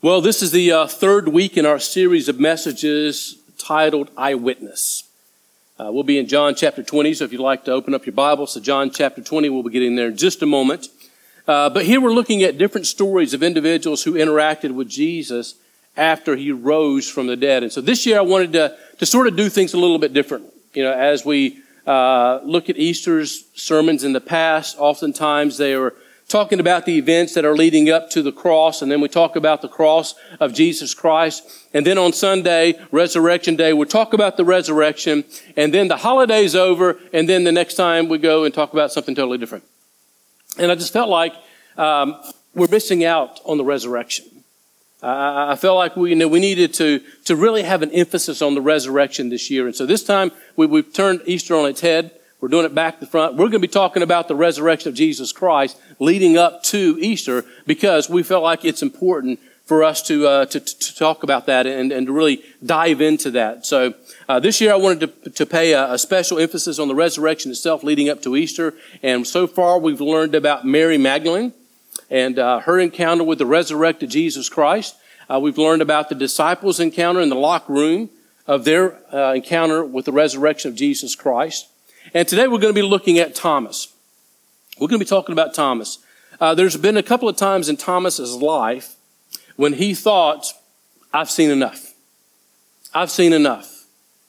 Well, this is the third week in our series of messages titled Eyewitness. We'll be in John chapter 20, so if you'd like to open up your Bibles to John chapter 20, we'll be getting there in just a moment. But here we're looking at different stories of individuals who interacted with Jesus after he rose from the dead. And so this year I wanted to sort of do things a little bit different. You know, as we look at Easter's sermons in the past, oftentimes they are talking about the events that are leading up to the cross, and then we talk about the cross of Jesus Christ. And then on Sunday, Resurrection Day, we'll talk about the resurrection, and then the holiday's over, and then the next time we go and talk about something totally different. And I just felt like we're missing out on the resurrection. I felt like we needed to really have an emphasis on the resurrection this year. And so this time, we've turned Easter on its head. We're doing it back to front. We're going to be talking about the resurrection of Jesus Christ leading up to Easter because we felt like it's important for us to talk about that and to really dive into that. So this year I wanted to pay a special emphasis on the resurrection itself leading up to Easter. And so far we've learned about Mary Magdalene and her encounter with the resurrected Jesus Christ. We've learned about the disciples' encounter in the locked room of their encounter with the resurrection of Jesus Christ. And today we're going to be looking at Thomas. We're going to be talking about Thomas. There's been a couple of times in Thomas's life when he thought, I've seen enough. I've seen enough.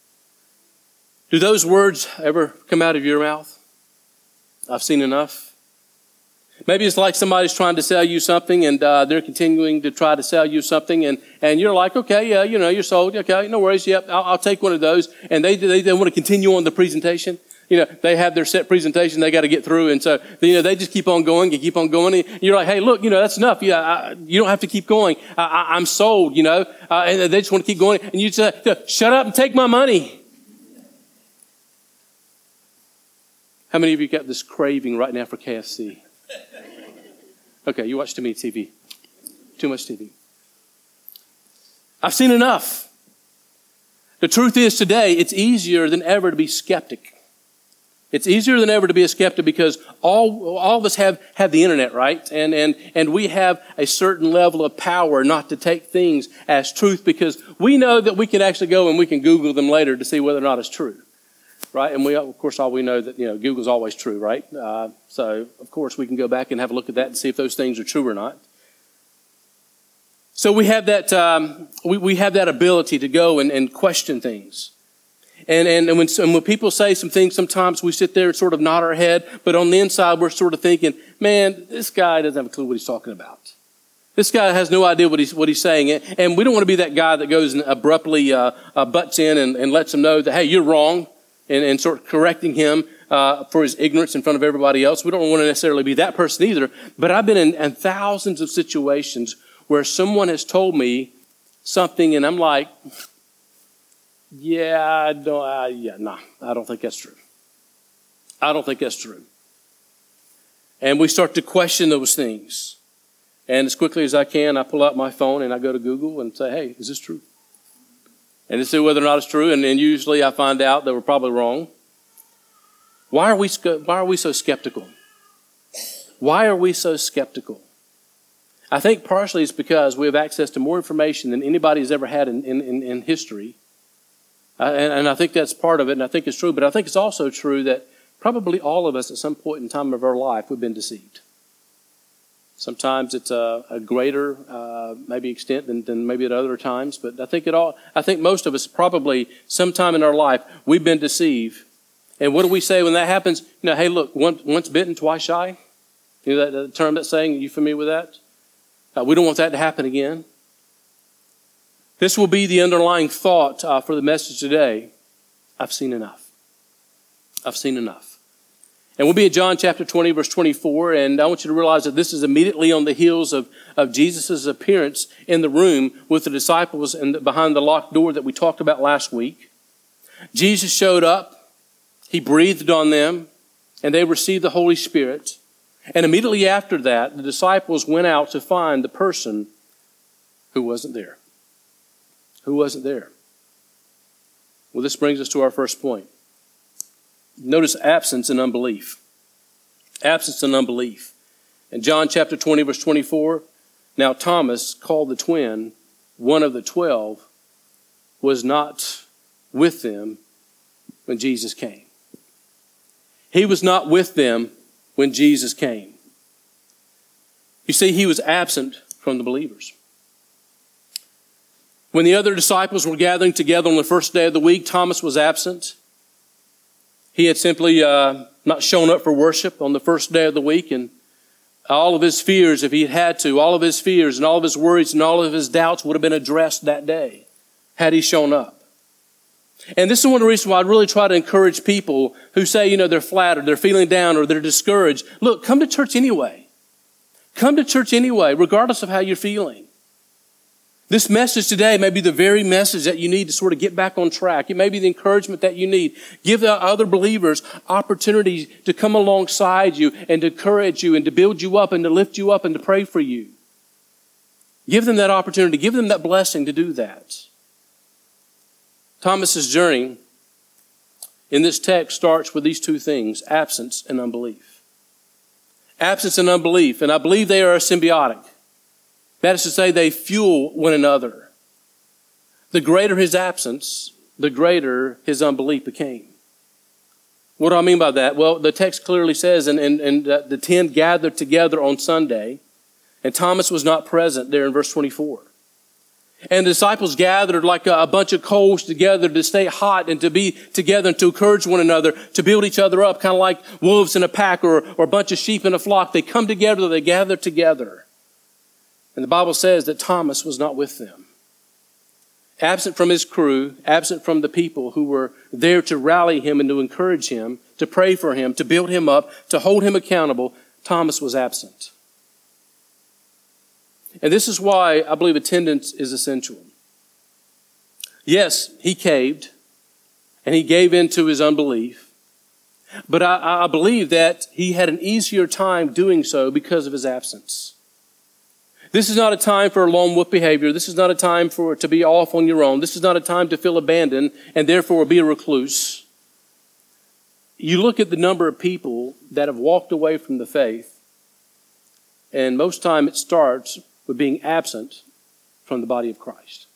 Do those words ever come out of your mouth? I've seen enough. Maybe it's like somebody's trying to sell you something and they're continuing to try to sell you something and you're like, okay, yeah, you're sold. Okay, no worries. Yep, I'll take one of those. And they want to continue on the presentation. They have their set presentation they got to get through. And so, they just keep on going and keep on going. And you're like, hey, look, that's enough. Yeah, you don't have to keep going. I'm sold, and they just want to keep going. And you say, shut up and take my money. How many of you got this craving right now for KFC? Okay, you watch too many TV. Too much TV. I've seen enough. The truth is today, it's easier than ever to be skeptic. It's easier than ever to be a skeptic because all of us have the internet, right? And we have a certain level of power not to take things as truth because we know that we can actually go and we can Google them later to see whether or not it's true, right? And of course, all we know that, Google's always true, right? So, of course, we can go back and have a look at that and see if those things are true or not. So we have that, we have that ability to go and question things. And when people say some things, sometimes we sit there and sort of nod our head, but on the inside we're sort of thinking, man, this guy doesn't have a clue what he's talking about. This guy has no idea what he's saying. And we don't want to be that guy that goes and abruptly butts in and lets him know that, hey, you're wrong, and sort of correcting him for his ignorance in front of everybody else. We don't want to necessarily be that person either. But I've been in thousands of situations where someone has told me something and I'm like, I don't think that's true. I don't think that's true. And we start to question those things. And as quickly as I can, I pull out my phone and I go to Google and say, hey, is this true? And to see whether or not it's true. And then usually I find out that we're probably wrong. Why are we so skeptical? Why are we so skeptical? I think partially it's because we have access to more information than anybody has ever had in history. And I think that's part of it, and I think it's true. But I think it's also true that probably all of us at some point in time of our life, we've been deceived. Sometimes it's a greater maybe extent than maybe at other times. But I think most of us probably sometime in our life, we've been deceived. And what do we say when that happens? Hey, look, once bitten, twice shy. That term that's saying, are you familiar with that? We don't want that to happen again. This will be the underlying thought for the message today. I've seen enough. I've seen enough. And we'll be at John chapter 20, verse 24. And I want you to realize that this is immediately on the heels of Jesus' appearance in the room with the disciples and behind the locked door that we talked about last week. Jesus showed up. He breathed on them. And they received the Holy Spirit. And immediately after that, the disciples went out to find the person who wasn't there. Who wasn't there? Well, this brings us to our first point. Notice absence and unbelief. Absence and unbelief. In John chapter 20, verse 24, Now Thomas, called the twin, one of the 12, was not with them when Jesus came. He was not with them when Jesus came. You see, he was absent from the believers. When the other disciples were gathering together on the first day of the week, Thomas was absent. He had simply not shown up for worship on the first day of the week, and all of his fears, if he had had to, all of his fears and all of his worries and all of his doubts would have been addressed that day had he shown up. And this is one of the reasons why I really try to encourage people who say, they're flattered, they're feeling down, or they're discouraged. Look, come to church anyway. Come to church anyway, regardless of how you're feeling. This message today may be the very message that you need to sort of get back on track. It may be the encouragement that you need. Give the other believers opportunities to come alongside you and to encourage you and to build you up and to lift you up and to pray for you. Give them that opportunity. Give them that blessing to do that. Thomas's journey in this text starts with these two things, absence and unbelief. Absence and unbelief, and I believe they are symbiotic. That is to say, they fuel one another. The greater his absence, the greater his unbelief became. What do I mean by that? Well, the text clearly says, and the 10 gathered together on Sunday, and Thomas was not present there in verse 24. And the disciples gathered like a bunch of coals together to stay hot and to be together and to encourage one another, to build each other up, kind of like wolves in a pack or a bunch of sheep in a flock. They come together, they gather together. And the Bible says that Thomas was not with them. Absent from his crew, absent from the people who were there to rally him and to encourage him, to pray for him, to build him up, to hold him accountable, Thomas was absent. And this is why I believe attendance is essential. Yes, he caved and he gave in to his unbelief, but I believe that he had an easier time doing so because of his absence. This is not a time for lone wolf behavior. This is not a time to be off on your own. This is not a time to feel abandoned and therefore be a recluse. You look at the number of people that have walked away from the faith, and most time it starts with being absent from the body of Christ.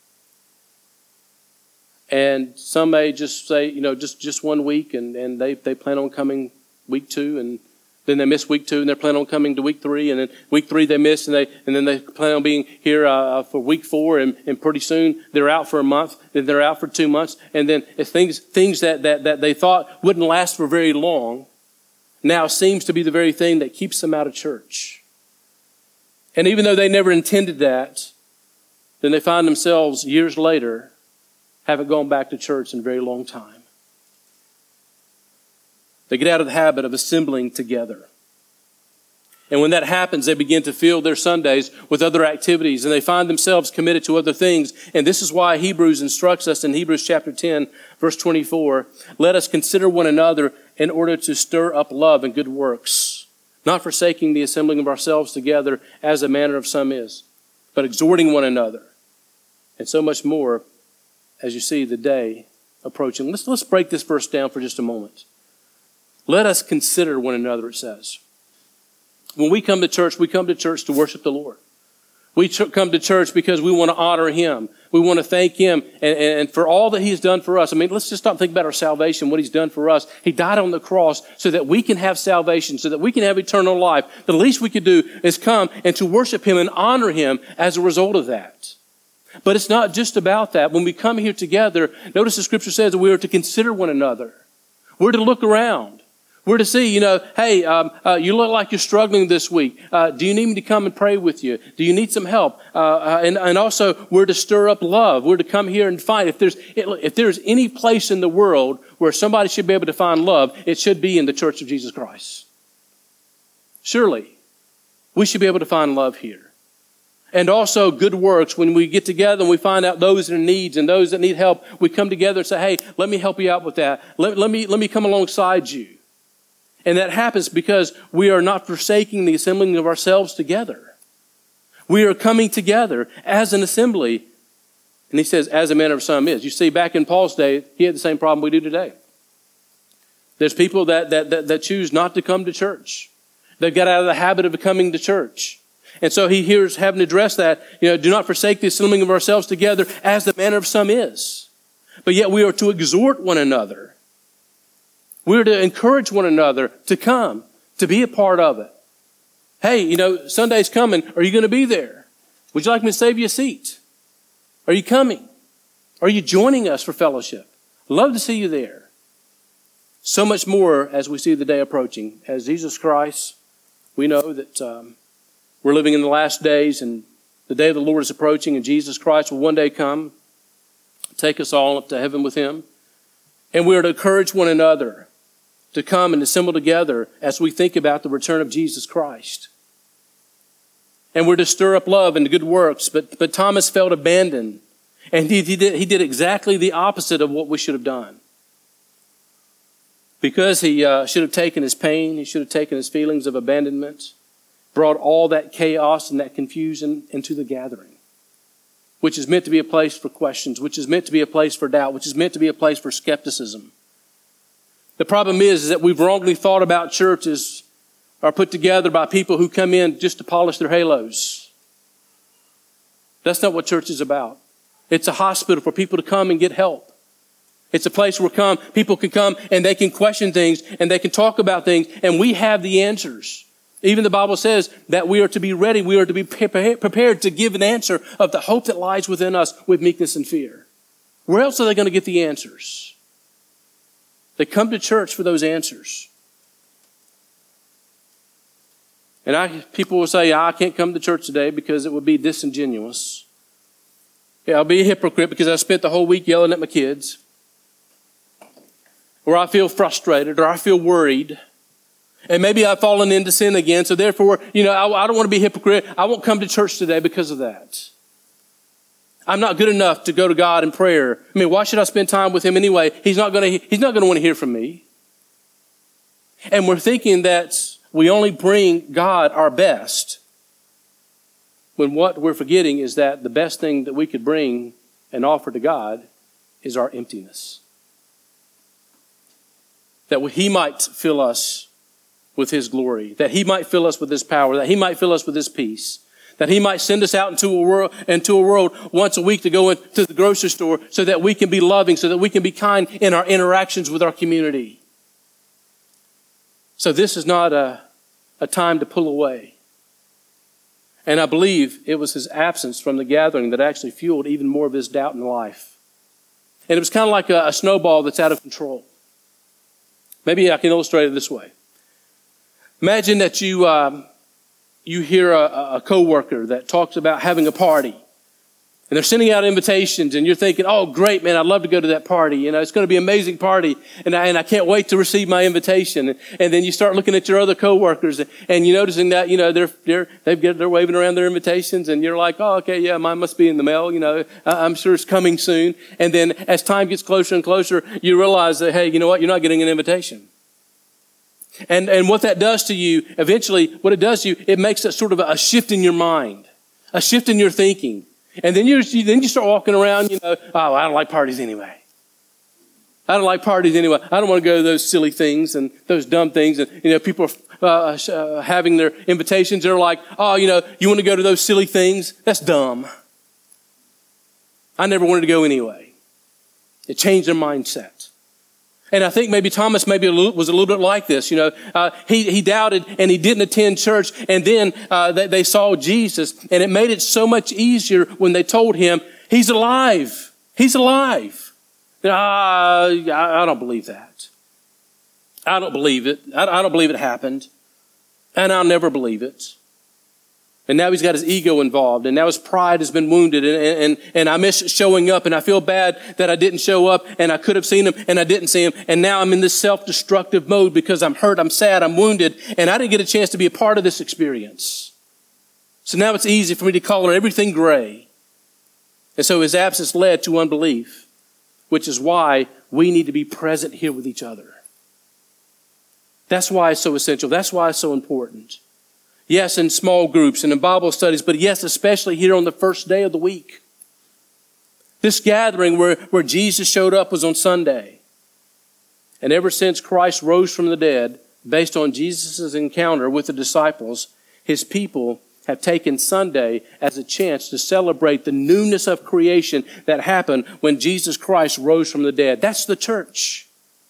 And some may just say, just 1 week, and they plan on coming week 2, and then they miss week 2, and they're planning on coming to week 3, and then week 3 they miss, and then they plan on being here for week 4, and pretty soon they're out for a month, then they're out for 2 months, and then it's things that they thought wouldn't last for very long now seems to be the very thing that keeps them out of church. And even though they never intended that, then they find themselves years later haven't gone back to church in a very long time. They get out of the habit of assembling together. And when that happens, they begin to fill their Sundays with other activities, and they find themselves committed to other things. And this is why Hebrews instructs us in Hebrews chapter 10, verse 24, let us consider one another in order to stir up love and good works, not forsaking the assembling of ourselves together as the manner of some is, but exhorting one another, and so much more as you see the day approaching. Let's break this verse down for just a moment. Let us consider one another, it says. When we come to church to worship the Lord. We come to church because we want to honor Him. We want to thank Him and for all that He's done for us. I mean, let's just stop thinking about our salvation, what He's done for us. He died on the cross so that we can have salvation, so that we can have eternal life. The least we could do is come and to worship Him and honor Him as a result of that. But it's not just about that. When we come here together, notice the Scripture says that we are to consider one another. We're to look around. We're to see, hey, you look like you're struggling this week. Do you need me to come and pray with you? Do you need some help? And also, we're to stir up love. We're to come here and find. If there's any place in the world where somebody should be able to find love, it should be in the Church of Jesus Christ. Surely, we should be able to find love here. And also good works. When we get together and we find out those in needs and those that need help, we come together and say, hey, let me help you out with that. Let me come alongside you. And that happens because we are not forsaking the assembling of ourselves together. We are coming together as an assembly. And he says, as a manner of some is. You see, back in Paul's day, he had the same problem we do today. There's people that choose not to come to church. They've got out of the habit of coming to church. And so he hears having to address that, do not forsake the assembling of ourselves together as the manner of some is. But yet we are to exhort one another. We're to encourage one another to come, to be a part of it. Hey, Sunday's coming. Are you going to be there? Would you like me to save you a seat? Are you coming? Are you joining us for fellowship? Love to see you there. So much more as we see the day approaching. As Jesus Christ, we know that we're living in the last days, and the day of the Lord is approaching, and Jesus Christ will one day come, take us all up to heaven with Him. And we are to encourage one another to come and assemble together as we think about the return of Jesus Christ. And we're to stir up love and good works. But Thomas felt abandoned. And he did exactly the opposite of what we should have done. Because he should have taken his pain, he should have taken his feelings of abandonment, brought all that chaos and that confusion into the gathering, which is meant to be a place for questions, which is meant to be a place for doubt, which is meant to be a place for skepticism. The problem is that we've wrongly thought about churches are put together by people who come in just to polish their halos. That's not what church is about. It's a hospital for people to come and get help. It's a place where people can come and they can question things and they can talk about things, and we have the answers. Even the Bible says that we are to be ready. We are to be prepared to give an answer of the hope that lies within us with meekness and fear. Where else are they going to get the answers? They come to church for those answers. And people will say, I can't come to church today because it would be disingenuous. Yeah, I'll be a hypocrite because I spent the whole week yelling at my kids. Or I feel frustrated, or I feel worried. And maybe I've fallen into sin again, so therefore, I don't want to be a hypocrite. I won't come to church today because of that. I'm not good enough to go to God in prayer. I mean, why should I spend time with Him anyway? He's not going to want to hear from me. And we're thinking that we only bring God our best, when what we're forgetting is that the best thing that we could bring and offer to God is our emptiness. That He might fill us with His glory, that He might fill us with His power, that He might fill us with His peace, that He might send us out into a world once a week to go into the grocery store so that we can be loving, so that we can be kind in our interactions with our community. So this is not a time to pull away. And I believe it was His absence from the gathering that actually fueled even more of his doubt in life. And it was kind of like a snowball that's out of control. Maybe I can illustrate it this way. Imagine that you hear a coworker that talks about having a party, and they're sending out invitations, and you're thinking, "Oh, great, man! I'd love to go to that party. It's going to be an amazing party, and I can't wait to receive my invitation." And then you start looking at your other coworkers, and you're noticing that they're waving around their invitations, and you're like, "Oh, okay, yeah, mine must be in the mail. I'm sure it's coming soon." And then as time gets closer and closer, you realize that, hey, you know what? You're not getting an invitation. And what that does to you, eventually, what it does to you, it makes a sort of a shift in your mind, a shift in your thinking. And then you start walking around, I don't like parties anyway. I don't like parties anyway. I don't want to go to those silly things and those dumb things. And, people are having their invitations. They're like, oh, you want to go to those silly things? That's dumb. I never wanted to go anyway. It changed their mindset. And I think maybe Thomas was a little bit like this. He doubted and he didn't attend church. And then they saw Jesus, and it made it so much easier when they told him, He's alive. He's alive. I don't believe that. I don't believe it. I don't believe it happened. And I'll never believe it. And now he's got his ego involved, and now his pride has been wounded, and I miss showing up, and I feel bad that I didn't show up, and I could have seen him, and I didn't see him, and now I'm in this self-destructive mode because I'm hurt, I'm sad, I'm wounded, and I didn't get a chance to be a part of this experience. So now it's easy for me to color everything gray. And so his absence led to unbelief, which is why we need to be present here with each other. That's why it's so essential. That's why it's so important. Yes, in small groups and in Bible studies, but yes, especially here on the first day of the week. This gathering where Jesus showed up was on Sunday. And ever since Christ rose from the dead, based on Jesus' encounter with the disciples, His people have taken Sunday as a chance to celebrate the newness of creation that happened when Jesus Christ rose from the dead. That's the church.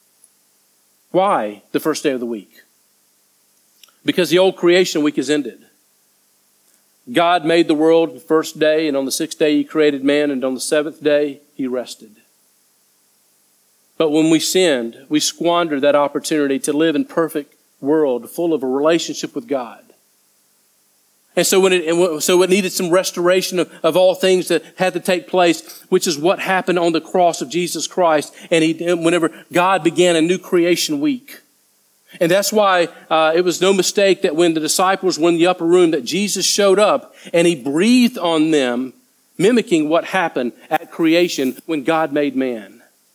Why the first day of the week? Because the old creation week is ended. God made the world the first day, and on the sixth day He created man, and on the seventh day He rested. But when we sinned, we squandered that opportunity to live in perfect world full of a relationship with God. And so it needed some restoration of all things that had to take place, which is what happened on the cross of Jesus Christ. And whenever God began a new creation week. And that's why it was no mistake that when the disciples were in the upper room, that Jesus showed up and He breathed on them, mimicking what happened at creation when God made man.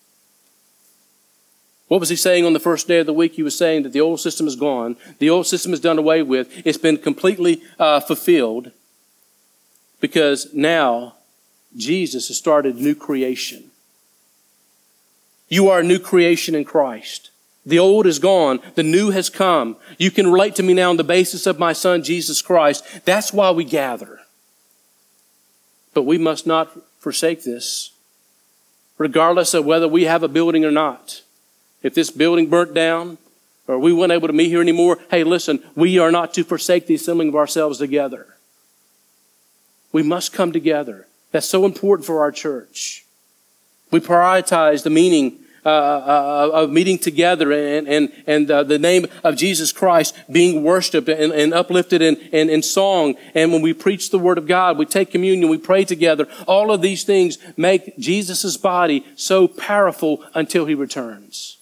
What was He saying on the first day of the week? He was saying that the old system is gone. The old system is done away with. It's been completely fulfilled because now Jesus has started new creation. You are a new creation in Christ. The old is gone. The new has come. You can relate to me now on the basis of my Son, Jesus Christ. That's why we gather. But we must not forsake this, regardless of whether we have a building or not. If this building burnt down or we weren't able to meet here anymore, hey, listen, we are not to forsake the assembling of ourselves together. We must come together. That's so important for our church. We prioritize the meaning of meeting together and the name of Jesus Christ being worshiped and uplifted in song. And when we preach the Word of God, we take communion, we pray together. All of these things make Jesus' body so powerful until He returns.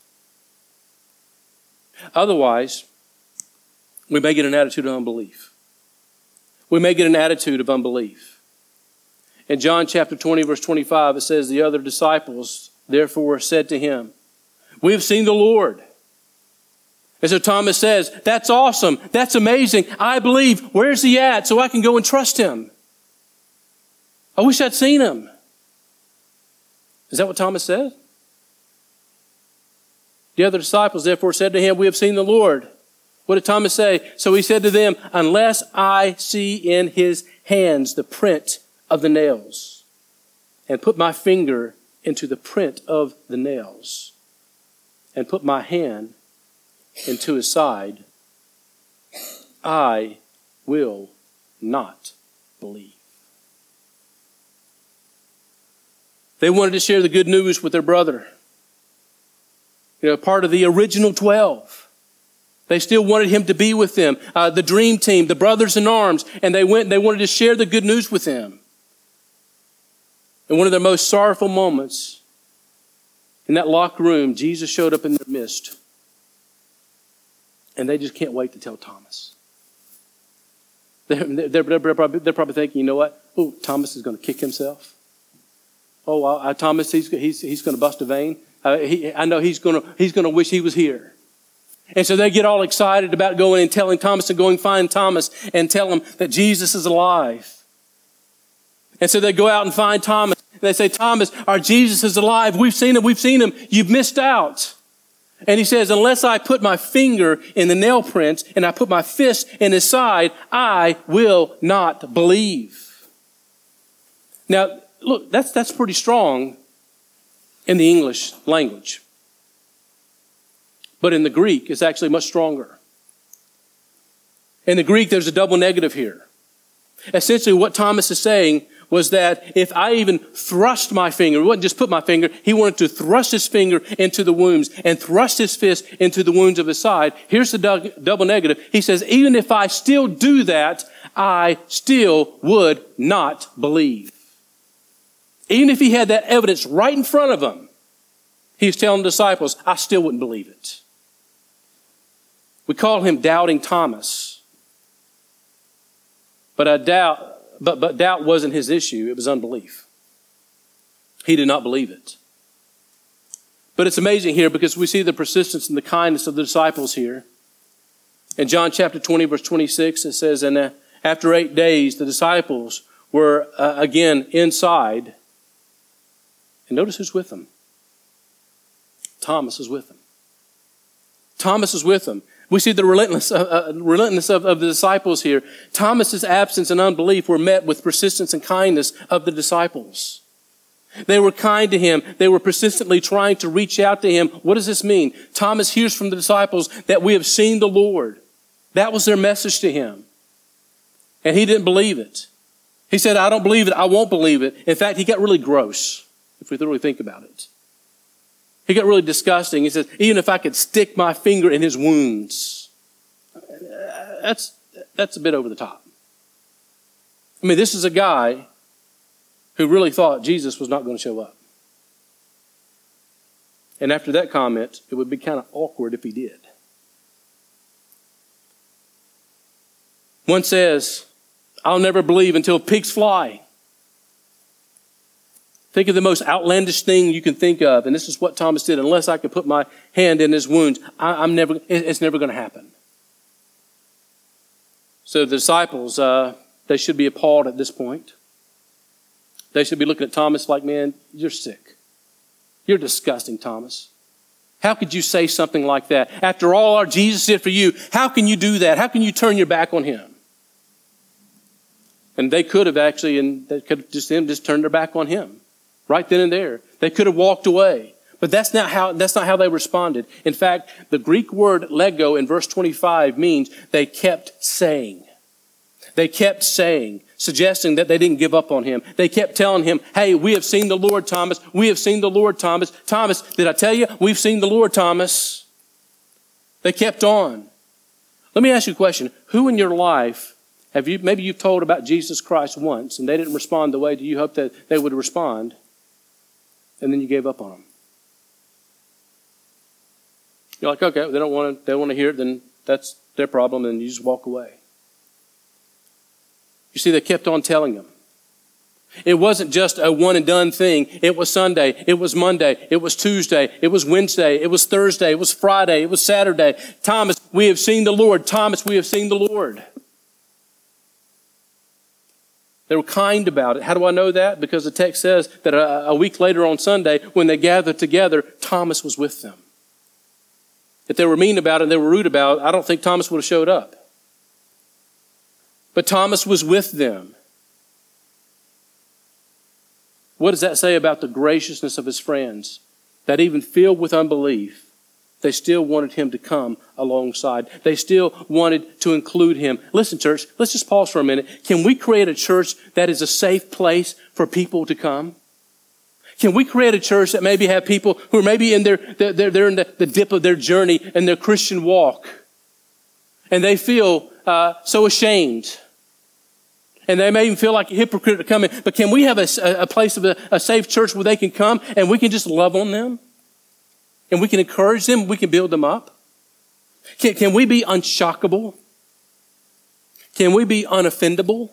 Otherwise, we may get an attitude of unbelief. We may get an attitude of unbelief. In John chapter 20, verse 25, it says, the other disciples therefore said to Him, we have seen the Lord. And so Thomas says, that's awesome. That's amazing. I believe. Where's He at so I can go and trust Him? I wish I'd seen Him. Is that what Thomas said? The other disciples therefore said to Him, we have seen the Lord. What did Thomas say? So He said to them, unless I see in His hands the print of the nails, and put my finger into the print of the nails, and put my hand into His side, I will not believe. They wanted to share the good news with their brother. Part of the original 12. They still wanted Him to be with them. The dream team, the brothers in arms. And they went and they wanted to share the good news with Him. In one of their most sorrowful moments, in that locked room, Jesus showed up in their midst. And they just can't wait to tell Thomas. They're probably thinking, you know what? Oh, Thomas is going to kick himself. Oh, Thomas, he's going to bust a vein. I know he's going to wish he was here. And so they get all excited about going and telling Thomas and going find Thomas and tell him that Jesus is alive. And so they go out and find Thomas. And they say, Thomas, our Jesus is alive. We've seen Him. You've missed out. And he says, unless I put my finger in the nail prints and I put my fist in His side, I will not believe. Now, look, that's pretty strong in the English language. But in the Greek, it's actually much stronger. In the Greek, there's a double negative here. Essentially, what Thomas is saying was that if I even thrust my finger, he wouldn't just put my finger, he wanted to thrust his finger into the wounds and thrust his fist into the wounds of his side. Here's the double negative. He says, even if I still do that, I still would not believe. Even if he had that evidence right in front of him, he's telling the disciples, I still wouldn't believe it. We call him Doubting Thomas. But doubt wasn't his issue. It was unbelief. He did not believe it. But it's amazing here because we see the persistence and the kindness of the disciples here. In John chapter 20, verse 26, it says, and after 8 days, the disciples were again inside. And notice who's with them. Thomas is with them. Thomas is with them. We see the relentlessness of the disciples here. Thomas's absence and unbelief were met with persistence and kindness of the disciples. They were kind to him. They were persistently trying to reach out to him. What does this mean? Thomas hears from the disciples that we have seen the Lord. That was their message to him. And he didn't believe it. He said, I don't believe it. I won't believe it. In fact, he got really gross, if we really think about it. He got really disgusting. He says, even if I could stick my finger in his wounds. That's a bit over the top. I mean, this is a guy who really thought Jesus was not going to show up. And after that comment, it would be kind of awkward if he did. One says, I'll never believe until pigs fly. Think of the most outlandish thing you can think of. And this is what Thomas did. Unless I could put my hand in his wounds, it's never going to happen. So the disciples, they should be appalled at this point. They should be looking at Thomas like, man, you're sick. You're disgusting, Thomas. How could you say something like that? After all our Jesus did for you, how can you do that? How can you turn your back on him? And they could have actually, and they could have just turned their back on him. Right then and there. They could have walked away. But that's not how they responded. In fact, the Greek word lego in verse 25 means they kept saying. They kept saying, suggesting that they didn't give up on him. They kept telling him, hey, we have seen the Lord, Thomas. We have seen the Lord, Thomas. Thomas, did I tell you? We've seen the Lord, Thomas. They kept on. Let me ask you a question. Who in your life maybe you've told about Jesus Christ once and they didn't respond the way you hoped that they would respond, and then you gave up on them? You're like, okay, they don't want to hear it, then that's their problem, and you just walk away. You see, they kept on telling him. It wasn't just a one and done thing. It was Sunday. It was Monday. It was Tuesday. It was Wednesday. It was Thursday. It was Friday. It was Saturday. Thomas, we have seen the Lord. Thomas, we have seen the Lord. They were kind about it. How do I know that? Because the text says that a week later on Sunday, when they gathered together, Thomas was with them. If they were mean about it and they were rude about it, I don't think Thomas would have showed up. But Thomas was with them. What does that say about the graciousness of his friends? That even filled with unbelief, they still wanted him to come alongside. They still wanted to include him. Listen, church, let's just pause for a minute. Can we create a church that is a safe place for people to come? Can we create a church that maybe have people who are maybe in they're in the dip of their journey and their Christian walk, and they feel so ashamed, and they may even feel like a hypocrite to come in. But can we have a place of a safe church where they can come and we can just love on them, and we can encourage them, we can build them up? Can we be unshockable? Can we be unoffendable?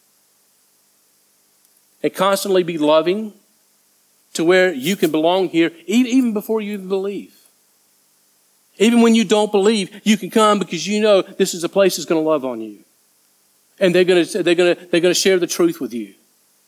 And constantly be loving to where you can belong here even before you even believe. Even when you don't believe, you can come because you know this is a place that's going to love on you. And they're going to share the truth with you.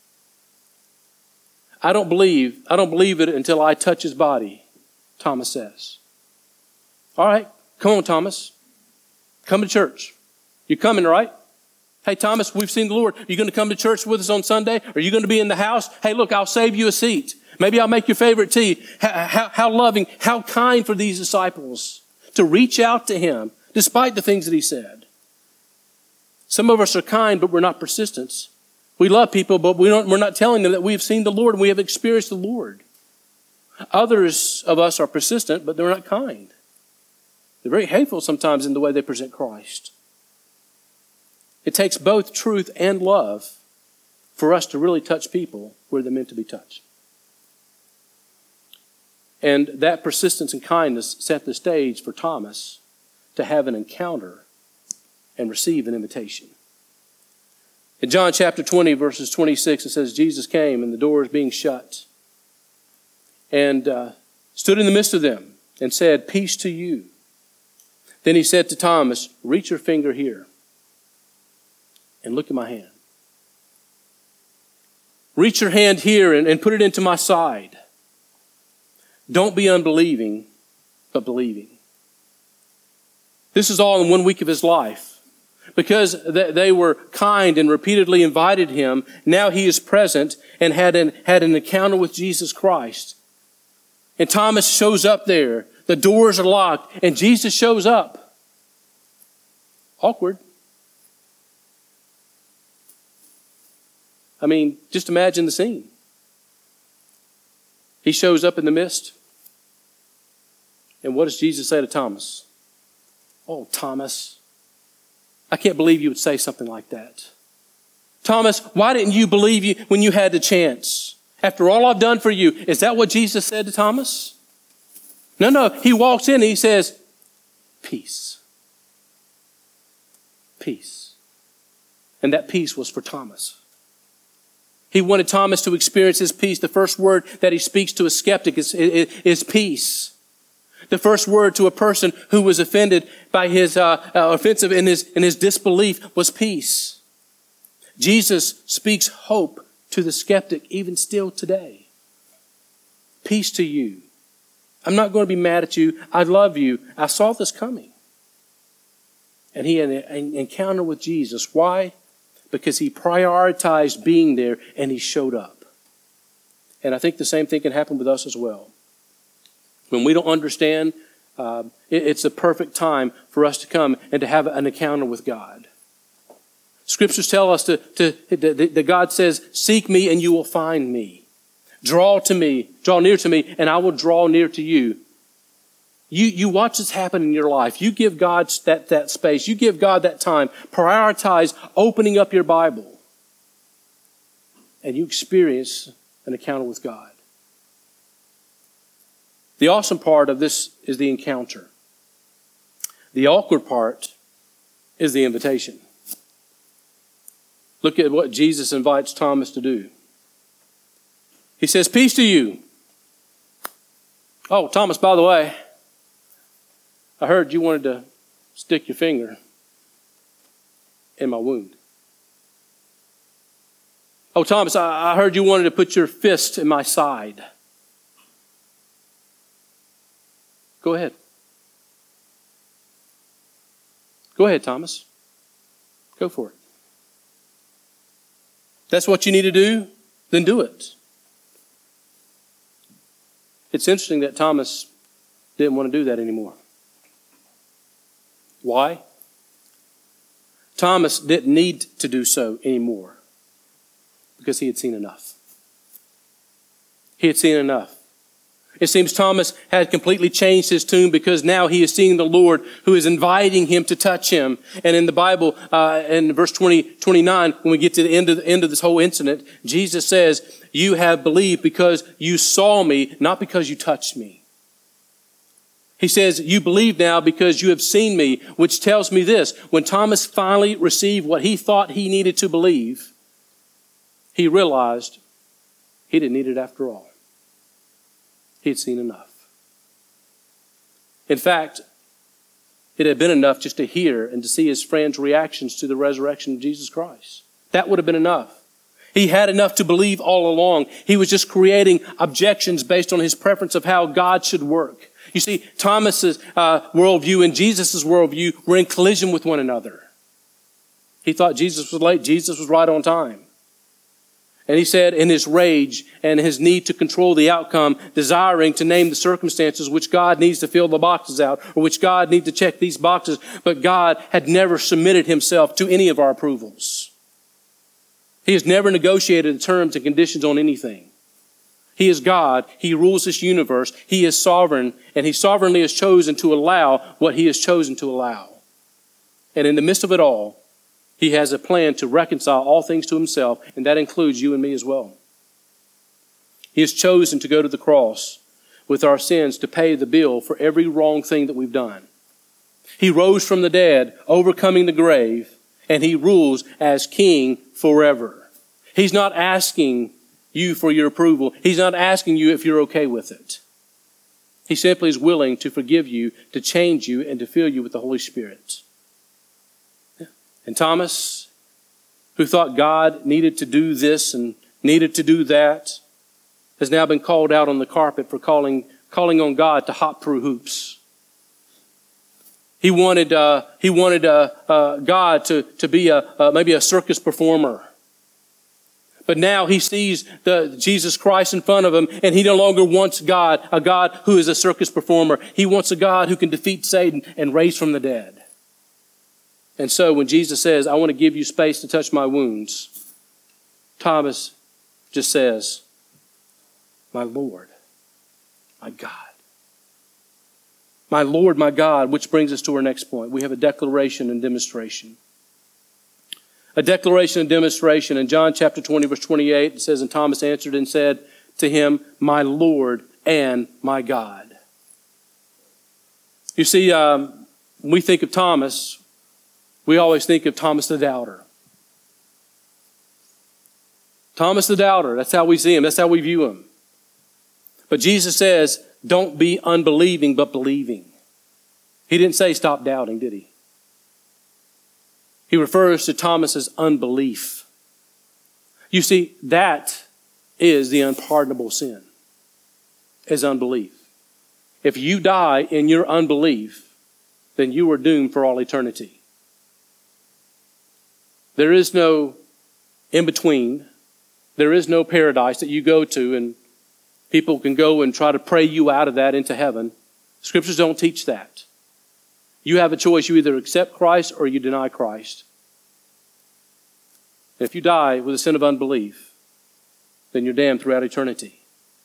I don't believe it until I touch his body, Thomas says. All right, come on, Thomas. Come to church. You're coming, right? Hey, Thomas, we've seen the Lord. Are you going to come to church with us on Sunday? Are you going to be in the house? Hey, look, I'll save you a seat. Maybe I'll make your favorite tea. How loving, how kind for these disciples to reach out to him despite the things that he said. Some of us are kind, but we're not persistent. We love people, but we're not telling them that we have seen the Lord and we have experienced the Lord. Others of us are persistent, but they're not kind. They're very hateful sometimes in the way they present Christ. It takes both truth and love for us to really touch people where they're meant to be touched. And that persistence and kindness set the stage for Thomas to have an encounter and receive an invitation. In John chapter 20, verses 26, it says, Jesus came and the door was being shut and stood in the midst of them and said, peace to you. Then he said to Thomas, reach your finger here and look at my hand. Reach your hand here and put it into my side. Don't be unbelieving, but believing. This is all in 1 week of his life. Because they were kind and repeatedly invited him, now he is present and had an encounter with Jesus Christ. And Thomas shows up there. The doors are locked and Jesus shows up. Awkward. I mean, just imagine the scene. He shows up in the midst. And what does Jesus say to Thomas? Oh, Thomas, I can't believe you would say something like that. Thomas, why didn't you believe when you had the chance? After all I've done for you. Is that what Jesus said to Thomas? No. He walks in and he says, peace. Peace. And that peace was for Thomas. He wanted Thomas to experience his peace. The first word that he speaks to a skeptic is peace. The first word to a person who was offended by his offensive in his disbelief was peace. Jesus speaks hope to the skeptic even still today. Peace to you. I'm not going to be mad at you. I love you. I saw this coming. And he had an encounter with Jesus. Why? Because he prioritized being there and he showed up. And I think the same thing can happen with us as well. When we don't understand, it's the perfect time for us to come and to have an encounter with God. Scriptures tell us that God says, seek me and you will find me. Draw near to me, and I will draw near to you. You watch this happen in your life. You give God that space. You give God that time. Prioritize opening up your Bible. And you experience an encounter with God. The awesome part of this is the encounter. The awkward part is the invitation. Look at what Jesus invites Thomas to do. He says, peace to you. Oh, Thomas, by the way, I heard you wanted to stick your finger in my wound. Oh, Thomas, I heard you wanted to put your fist in my side. Go ahead. Go ahead, Thomas. Go for it. That's what you need to do, then do it. It's interesting that Thomas didn't want to do that anymore. Why? Thomas didn't need to do so anymore because he had seen enough. He had seen enough. It seems Thomas had completely changed his tune because now he is seeing the Lord who is inviting him to touch him. And in the Bible, in verse 29, when we get to the end of this whole incident, Jesus says, you have believed because you saw me, not because you touched me. He says, you believe now because you have seen me, which tells me this. When Thomas finally received what he thought he needed to believe, he realized he didn't need it after all. He had seen enough. In fact, it had been enough just to hear and to see his friends' reactions to the resurrection of Jesus Christ. That would have been enough. He had enough to believe all along. He was just creating objections based on his preference of how God should work. You see, Thomas's worldview and Jesus' worldview were in collision with one another. He thought Jesus was late. Jesus was right on time. And he said in his rage and his need to control the outcome, desiring to name the circumstances which God needs to fill the boxes out, or which God needs to check these boxes, but God had never submitted himself to any of our approvals. He has never negotiated the terms and conditions on anything. He is God. He rules this universe. He is sovereign, and he sovereignly has chosen to allow what he has chosen to allow. And in the midst of it all, he has a plan to reconcile all things to himself, and that includes you and me as well. He has chosen to go to the cross with our sins to pay the bill for every wrong thing that we've done. He rose from the dead, overcoming the grave, and he rules as king forever. He's not asking you for your approval. He's not asking you if you're okay with it. He simply is willing to forgive you, to change you, and to fill you with the Holy Spirit. And Thomas, who thought God needed to do this and needed to do that, has now been called out on the carpet for calling on God to hop through hoops. He wanted God to be maybe a circus performer. But now he sees Jesus Christ in front of him, and he no longer wants God, a God who is a circus performer. He wants a God who can defeat Satan and raise from the dead. And so when Jesus says, I want to give you space to touch my wounds, Thomas just says, my Lord, my God. My Lord, my God, which brings us to our next point. We have a declaration and demonstration. A declaration and demonstration. In John chapter 20, verse 28, it says, and Thomas answered and said to him, my Lord and my God. You see, when we think of Thomas, we always think of Thomas the Doubter. Thomas the Doubter, that's how we see him. That's how we view him. But Jesus says, don't be unbelieving, but believing. He didn't say stop doubting, did he? He refers to Thomas's unbelief. You see, that is the unpardonable sin, is unbelief. If you die in your unbelief, then you are doomed for all eternity. There is no in-between. There is no paradise that you go to and people can go and try to pray you out of that into heaven. Scriptures don't teach that. You have a choice. You either accept Christ or you deny Christ. If you die with a sin of unbelief, then you're damned throughout eternity.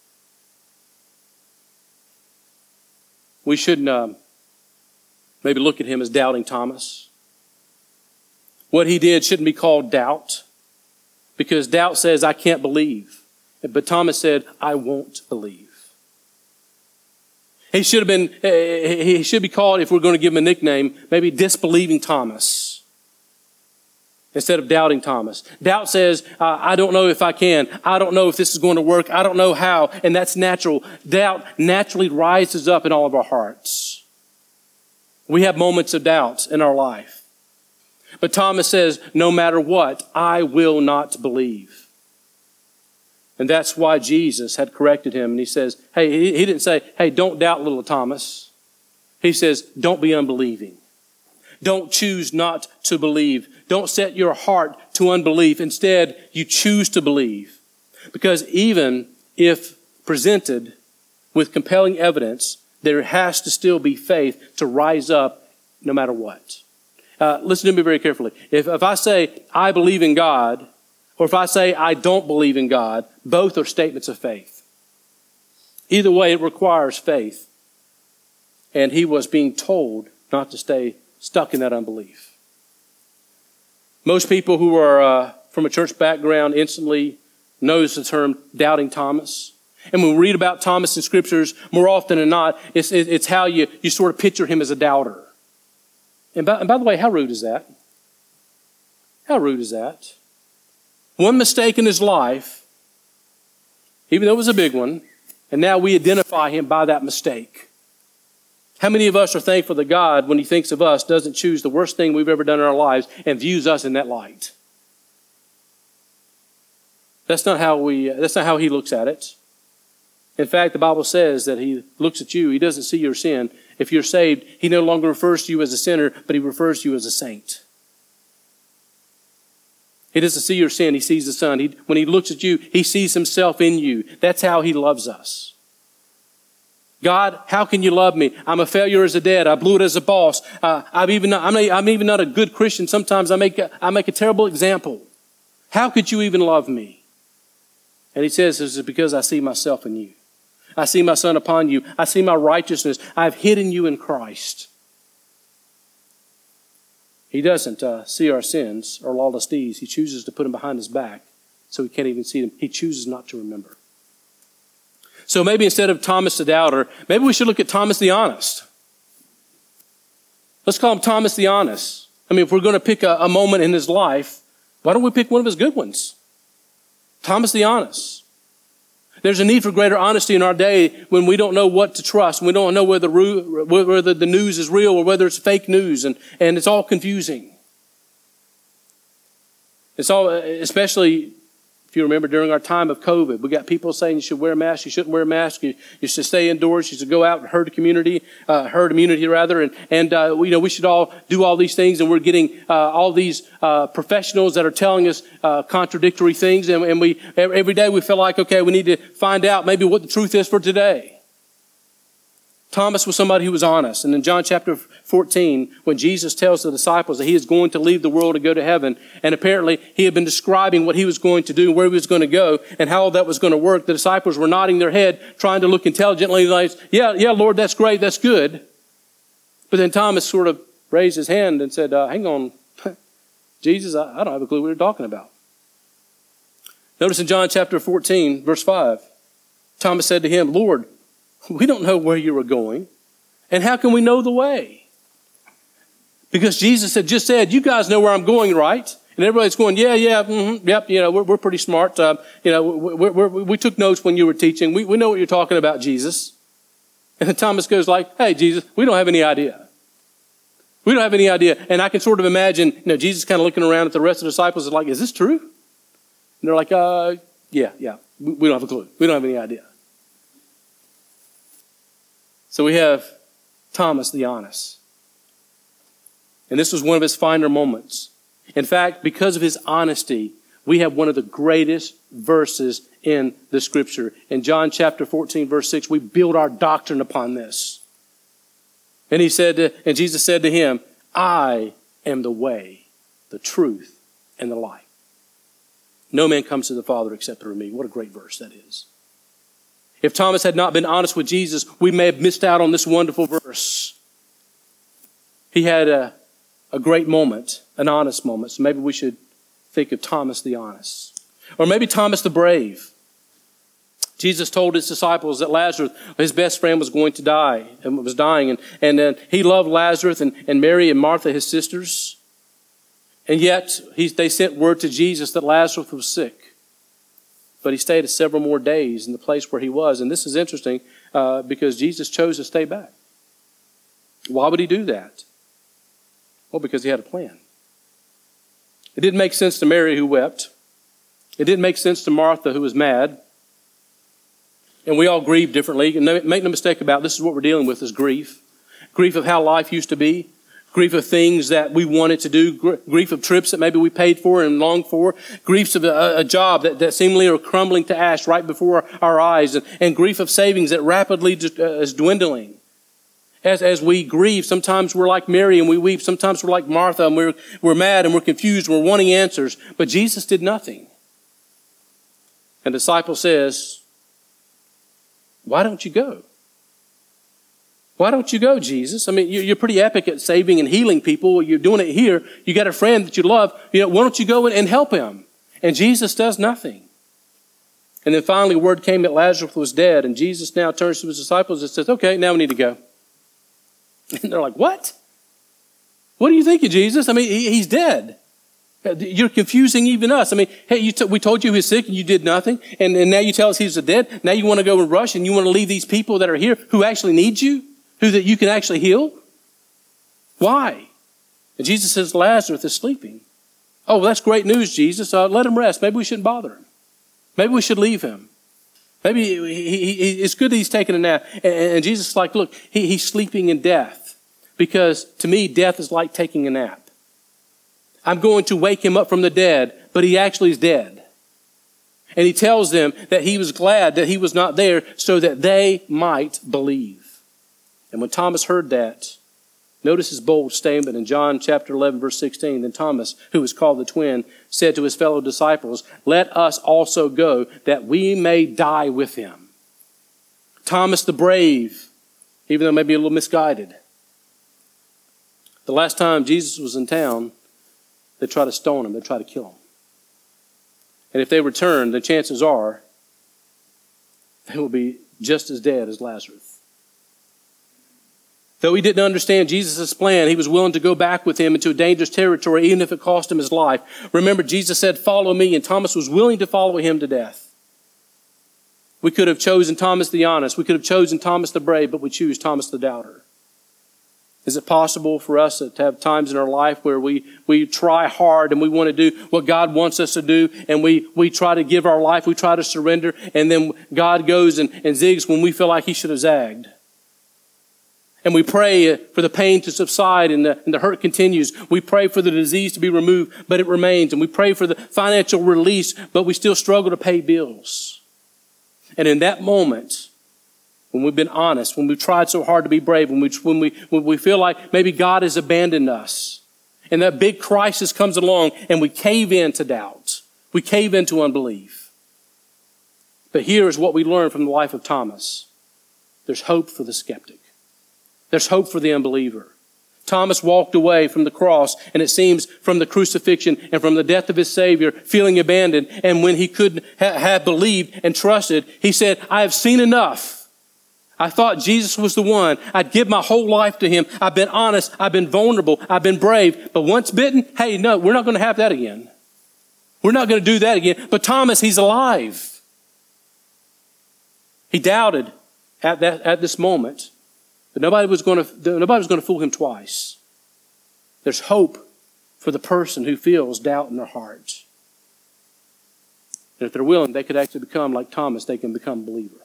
We should maybe look at him as doubting Thomas. What he did shouldn't be called doubt, because doubt says, I can't believe. But Thomas said, I won't believe. He should be called, if we're going to give him a nickname, maybe disbelieving Thomas instead of doubting Thomas. Doubt says, I don't know if I can. I don't know if this is going to work. I don't know how. And that's natural. Doubt naturally rises up in all of our hearts. We have moments of doubt in our life. But Thomas says, no matter what, I will not believe. And that's why Jesus had corrected him. And he says, hey, he didn't say, hey, don't doubt, little Thomas. He says, don't be unbelieving. Don't choose not to believe. Don't set your heart to unbelief. Instead, you choose to believe. Because even if presented with compelling evidence, there has to still be faith to rise up no matter what. Listen to me very carefully. If I say, I believe in God, or if I say, I don't believe in God, both are statements of faith. Either way, it requires faith. And he was being told not to stay stuck in that unbelief. Most people who are from a church background instantly knows the term doubting Thomas. And when we read about Thomas in scriptures, more often than not, it's how you sort of picture him as a doubter. And by the way, how rude is that? How rude is that? One mistake in his life, even though it was a big one, and now we identify him by that mistake. How many of us are thankful that God, when he thinks of us, doesn't choose the worst thing we've ever done in our lives and views us in that light? That's not how he looks at it. In fact, the Bible says that he looks at you. He doesn't see your sin. If you're saved, he no longer refers to you as a sinner, but he refers to you as a saint. He doesn't see your sin. He sees the Son. When he looks at you, he sees himself in you. That's how he loves us. God, how can you love me? I'm a failure as a dad. I blew it as a boss. I'm even not a good Christian. Sometimes I make a terrible example. How could you even love me? And he says, this is because I see myself in you. I see my Son upon you. I see my righteousness. I've hidden you in Christ. He doesn't see our sins or lawless deeds. He chooses to put them behind his back so we can't even see them. He chooses not to remember. So maybe instead of Thomas the Doubter, maybe we should look at Thomas the Honest. Let's call him Thomas the Honest. I mean, if we're going to pick a moment in his life, why don't we pick one of his good ones? Thomas the Honest. There's a need for greater honesty in our day when we don't know what to trust. We don't know whether the news is real or whether it's fake news, and it's all confusing. It's all, especially If you remember, during our time of COVID, we got people saying you should wear a mask, you shouldn't wear a mask, you should stay indoors, you should go out and herd immunity, we should all do all these things, and we're getting all these professionals that are telling us contradictory things, and we every day we feel like, okay, we need to find out maybe what the truth is for today. Thomas was somebody who was honest. And in John chapter 14, when Jesus tells the disciples that he is going to leave the world to go to heaven, and apparently he had been describing what he was going to do, where he was going to go, and how that was going to work, the disciples were nodding their head, trying to look intelligently, like, yeah, Lord, that's great, that's good. But then Thomas sort of raised his hand and said, hang on, Jesus, I don't have a clue what you're talking about. Notice in John chapter 14, verse 5, Thomas said to him, Lord, we don't know where you are going, and how can we know the way? Because Jesus had just said, you guys know where I'm going, right? And everybody's going, yep, we're pretty smart. We took notes when you were teaching. We know what you're talking about, Jesus. And then Thomas goes like, hey, Jesus, we don't have any idea. We don't have any idea. And I can sort of imagine, Jesus kind of looking around at the rest of the disciples and like, is this true? And they're like, yeah, we don't have a clue. We don't have any idea. So we have Thomas the honest. And this was one of his finer moments. In fact, because of his honesty, we have one of the greatest verses in the Scripture. In John chapter 14, verse 6, we build our doctrine upon this. And Jesus said to him, I am the way, the truth, and the life. No man comes to the Father except through me. What a great verse that is. If Thomas had not been honest with Jesus, we may have missed out on this wonderful verse. He had a great moment, an honest moment. So maybe we should think of Thomas the honest. Or maybe Thomas the brave. Jesus told his disciples that Lazarus, his best friend, was going to die and was dying. And he loved Lazarus and Mary and Martha, his sisters. And yet they sent word to Jesus that Lazarus was sick. But he stayed several more days in the place where he was. And this is interesting because Jesus chose to stay back. Why would he do that? Well, because he had a plan. It didn't make sense to Mary, who wept. It didn't make sense to Martha, who was mad. And we all grieve differently. And make no mistake about it, this is what we're dealing with, is grief. Grief of how life used to be. Grief of things that we wanted to do. Grief of trips that maybe we paid for and longed for. Griefs of a job that seemingly are crumbling to ash right before our eyes. And grief of savings that rapidly is dwindling. As we grieve, sometimes we're like Mary and we weep. Sometimes we're like Martha and we're mad and we're confused. We're wanting answers. But Jesus did nothing. And the disciple says, why don't you go? Why don't you go, Jesus? I mean, you're pretty epic at saving and healing people. You're doing it here. You got a friend that you love. Why don't you go and help him? And Jesus does nothing. And then finally, word came that Lazarus was dead. And Jesus now turns to his disciples and says, okay, now we need to go. And they're like, what? What are you thinking, Jesus? I mean, he's dead. You're confusing even us. I mean, hey, we told you he was sick and you did nothing. And now you tell us he's dead. Now you want to go and rush and you want to leave these people that are here who actually need you, who that you can actually heal. Why? And Jesus says, Lazarus is sleeping. Oh, well, that's great news, Jesus. Let him rest. Maybe we shouldn't bother him. Maybe we should leave him. Maybe it's good that he's taking a nap. And Jesus is like, look, he's sleeping in death. Because to me, death is like taking a nap. I'm going to wake him up from the dead, but he actually is dead. And he tells them that he was glad that he was not there so that they might believe. And when Thomas heard that, notice his bold statement in John chapter 11, verse 16. Then Thomas, who was called the twin, said to his fellow disciples, let us also go that we may die with him. Thomas the brave, even though maybe a little misguided. The last time Jesus was in town, they try to stone him. They try to kill him. And if they return, the chances are they will be just as dead as Lazarus. Though he didn't understand Jesus' plan, he was willing to go back with him into a dangerous territory, even if it cost him his life. Remember, Jesus said, follow me, and Thomas was willing to follow him to death. We could have chosen Thomas the honest. We could have chosen Thomas the brave, but we choose Thomas the doubter. Is it possible for us to have times in our life where we try hard and we want to do what God wants us to do, and we try to give our life, we try to surrender, and then God goes and zigs when we feel like He should have zagged? And we pray for the pain to subside and the hurt continues. We pray for the disease to be removed, but it remains. And we pray for the financial release, but we still struggle to pay bills. And in that moment, when we've been honest, when we've tried so hard to be brave, when we feel like maybe God has abandoned us, and that big crisis comes along and we cave in to doubt. We cave into unbelief. But here is what we learn from the life of Thomas. There's hope for the skeptic. There's hope for the unbeliever. Thomas walked away from the cross, and it seems from the crucifixion and from the death of his Savior, feeling abandoned. And when he couldn't have believed and trusted, he said, I have seen enough. I thought Jesus was the one. I'd give my whole life to Him. I've been honest. I've been vulnerable. I've been brave. But once bitten, hey, no, we're not going to have that again. We're not going to do that again. But Thomas, he's alive. He doubted at this moment. But nobody was going to fool him twice. There's hope for the person who feels doubt in their heart. And if they're willing, they could actually become like Thomas. They can become a believer.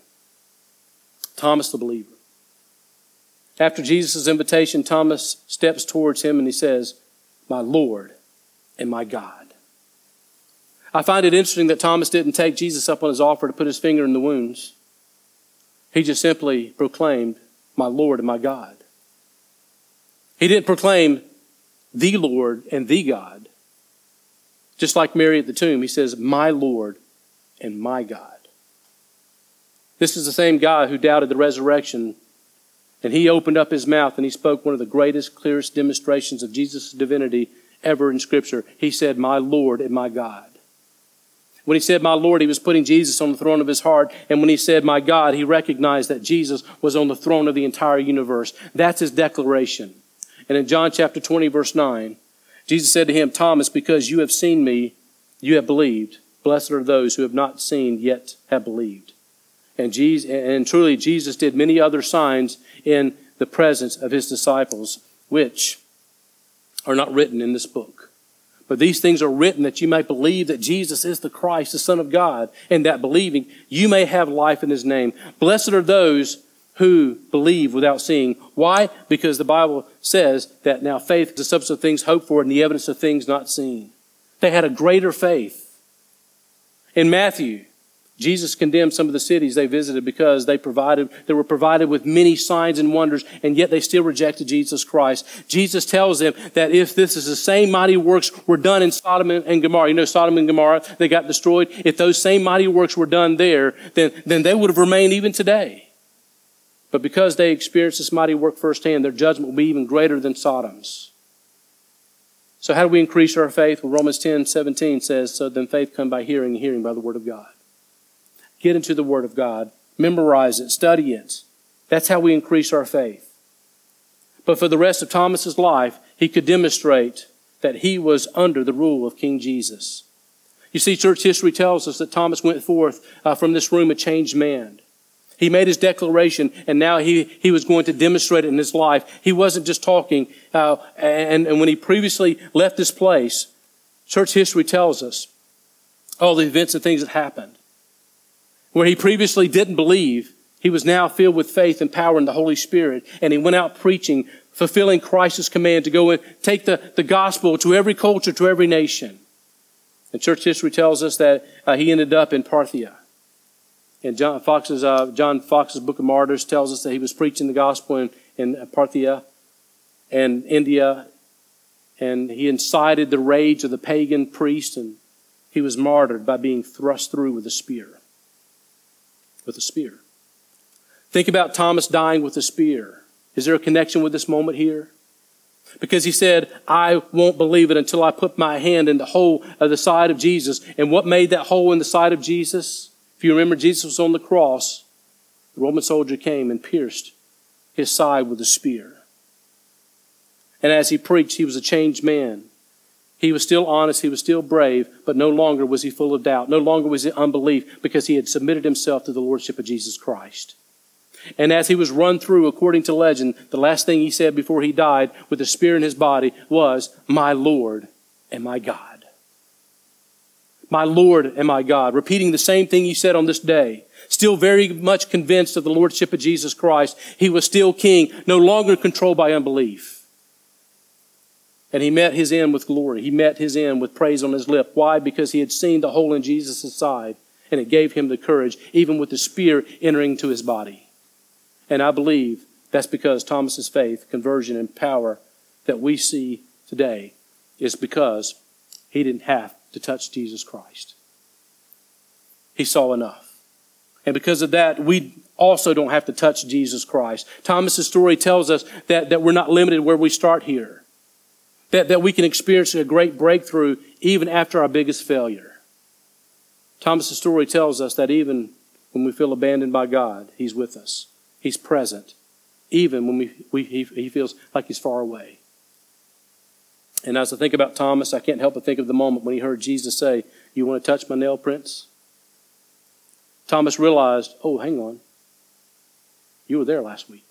Thomas the believer. After Jesus' invitation, Thomas steps towards Him and he says, my Lord and my God. I find it interesting that Thomas didn't take Jesus up on His offer to put His finger in the wounds. He just simply proclaimed, my Lord and my God. He didn't proclaim the Lord and the God. Just like Mary at the tomb, he says, my Lord and my God. This is the same guy who doubted the resurrection, and He opened up His mouth and He spoke one of the greatest, clearest demonstrations of Jesus' divinity ever in Scripture. He said, my Lord and my God. When He said, my Lord, He was putting Jesus on the throne of His heart. And when He said, my God, He recognized that Jesus was on the throne of the entire universe. That's His declaration. And in John chapter 20, verse 9, Jesus said to him, Thomas, because you have seen me, you have believed. Blessed are those who have not seen, yet have believed. And truly, Jesus did many other signs in the presence of His disciples, which are not written in this book. But these things are written that you may believe that Jesus is the Christ, the Son of God, and that believing you may have life in His name. Blessed are those who believe without seeing. Why? Because the Bible says that now faith is the substance of things hoped for and the evidence of things not seen. They had a greater faith. In Matthew, Jesus condemned some of the cities they visited because they were provided with many signs and wonders, and yet they still rejected Jesus Christ. Jesus tells them that if this is the same mighty works were done in Sodom and Gomorrah, you know Sodom and Gomorrah, they got destroyed. If those same mighty works were done there, then they would have remained even today. But because they experienced this mighty work firsthand, their judgment will be even greater than Sodom's. So how do we increase our faith? Well, Romans 10:17 says, so then faith comes by hearing, and hearing by the Word of God. Get into the Word of God. Memorize it. Study it. That's how we increase our faith. But for the rest of Thomas's life, he could demonstrate that he was under the rule of King Jesus. You see, church history tells us that Thomas went forth from this room a changed man. He made his declaration, and now he was going to demonstrate it in his life. He wasn't just talking. And when he previously left this place, church history tells us all the events and things that happened. Where he previously didn't believe, he was now filled with faith and power in the Holy Spirit. And he went out preaching, fulfilling Christ's command to go and take the gospel to every culture, to every nation. And church history tells us that he ended up in Parthia. And John Fox's Book of Martyrs tells us that he was preaching the gospel in Parthia and India. And he incited the rage of the pagan priest, and he was martyred by being thrust through with a spear. With a spear. Think about Thomas dying with a spear. Is there a connection with this moment here? Because he said, I won't believe it until I put my hand in the hole of the side of Jesus. And what made that hole in the side of Jesus? If you remember, Jesus was on the cross. The Roman soldier came and pierced his side with a spear. And as he preached, he was a changed man. He was still honest, he was still brave, but no longer was he full of doubt. No longer was it unbelief, because he had submitted himself to the Lordship of Jesus Christ. And as he was run through, according to legend, the last thing he said before he died with a spear in his body was, "My Lord and my God." My Lord and my God. Repeating the same thing he said on this day. Still very much convinced of the lordship of Jesus Christ. He was still king, no longer controlled by unbelief. And he met his end with glory. He met his end with praise on his lip. Why? Because he had seen the hole in Jesus' side, and it gave him the courage, even with the spear entering into his body. And I believe that's because Thomas's faith, conversion, and power that we see today is because he didn't have to touch Jesus Christ. He saw enough. And because of that, we also don't have to touch Jesus Christ. Thomas's story tells us that we're not limited where we start here. That we can experience a great breakthrough even after our biggest failure. Thomas's story tells us that even when we feel abandoned by God, He's with us. He's present. Even when he feels like He's far away. And as I think about Thomas, I can't help but think of the moment when he heard Jesus say, "You want to touch my nail prints?" Thomas realized, oh, hang on. You were there last week.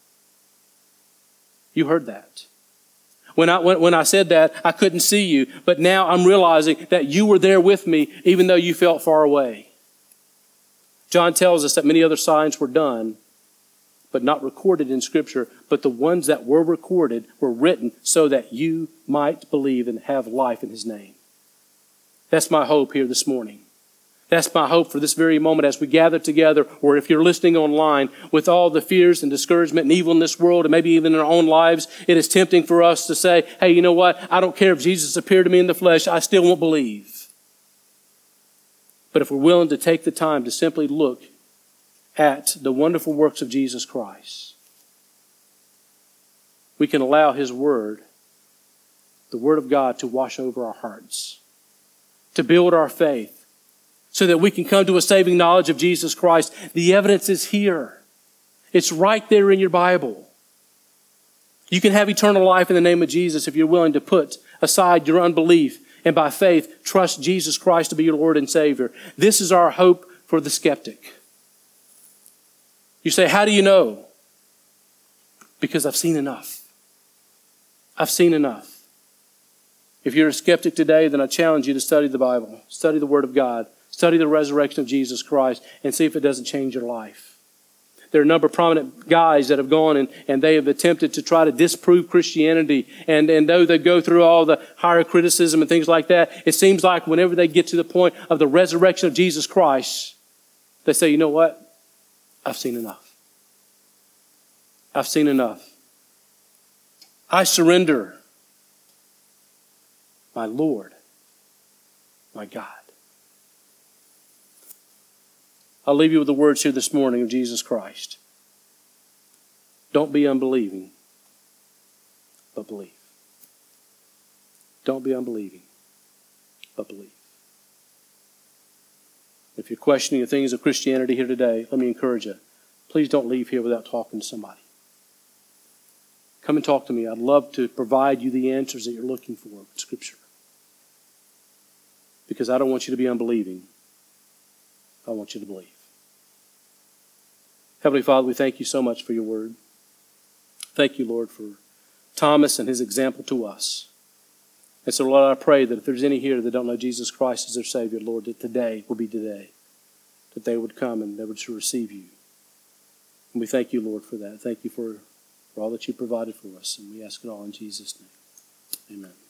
You heard that. When I said that, I couldn't see you. But now I'm realizing that you were there with me, even though you felt far away. John tells us that many other signs were done, but not recorded in Scripture. But the ones that were recorded were written so that you might believe and have life in His name. That's my hope here this morning. That's my hope for this very moment as we gather together, or if you're listening online, with all the fears and discouragement and evil in this world, and maybe even in our own lives, it is tempting for us to say, hey, you know what? I don't care if Jesus appeared to me in the flesh. I still won't believe. But if we're willing to take the time to simply look at the wonderful works of Jesus Christ, we can allow His Word, the Word of God, to wash over our hearts, to build our faith, so that we can come to a saving knowledge of Jesus Christ. The evidence is here. It's right there in your Bible. You can have eternal life in the name of Jesus if you're willing to put aside your unbelief and by faith trust Jesus Christ to be your Lord and Savior. This is our hope for the skeptic. You say, how do you know? Because I've seen enough. I've seen enough. If you're a skeptic today, then I challenge you to study the Bible, study the Word of God, study the resurrection of Jesus Christ, and see if it doesn't change your life. There are a number of prominent guys that have gone and they have attempted to try to disprove Christianity. And though they go through all the higher criticism and things like that, it seems like whenever they get to the point of the resurrection of Jesus Christ, they say, you know what? I've seen enough. I've seen enough. I surrender, my Lord, my God. I'll leave you with the words here this morning of Jesus Christ. Don't be unbelieving, but believe. Don't be unbelieving, but believe. If you're questioning the things of Christianity here today, let me encourage you. Please don't leave here without talking to somebody. Come and talk to me. I'd love to provide you the answers that you're looking for in Scripture. Because I don't want you to be unbelieving. I want you to believe. Heavenly Father, we thank you so much for your word. Thank you, Lord, for Thomas and his example to us. And so, Lord, I pray that if there's any here that don't know Jesus Christ as their Savior, Lord, that today will be today. That they would come and they would receive you. And we thank you, Lord, for that. Thank you for all that you provided for us. And we ask it all in Jesus' name. Amen.